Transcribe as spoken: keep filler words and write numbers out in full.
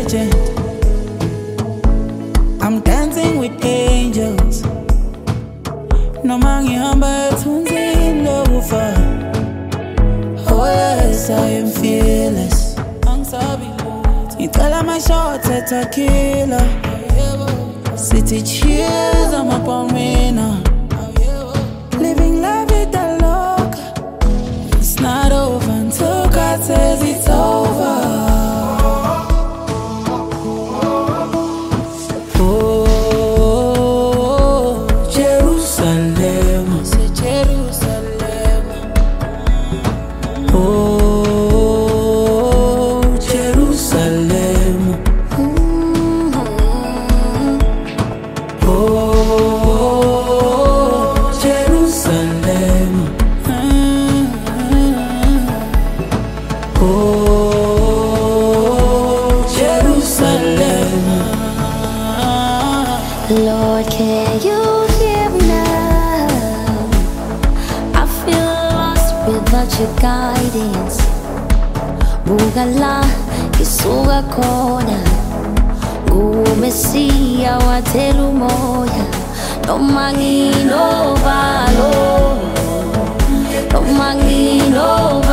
legend. I'm dancing with angels. No man yamba tunzi lofa. Oh yes, I am fearless. Itala my shots at a killer. City cheers, I'm up on me now. Living la vida loca. It's not over until God says it's over. Oh, Jerusalem, say Jerusalem. Oh, Jerusalem. Mm-hmm. Oh, Jerusalem. Mm-hmm. Oh, Jerusalem. Lord, can you hear me now? I feel lost without your guidance. Bugala, isuga kona. Gumesia watelu moya. No mangi no valo. No mangi no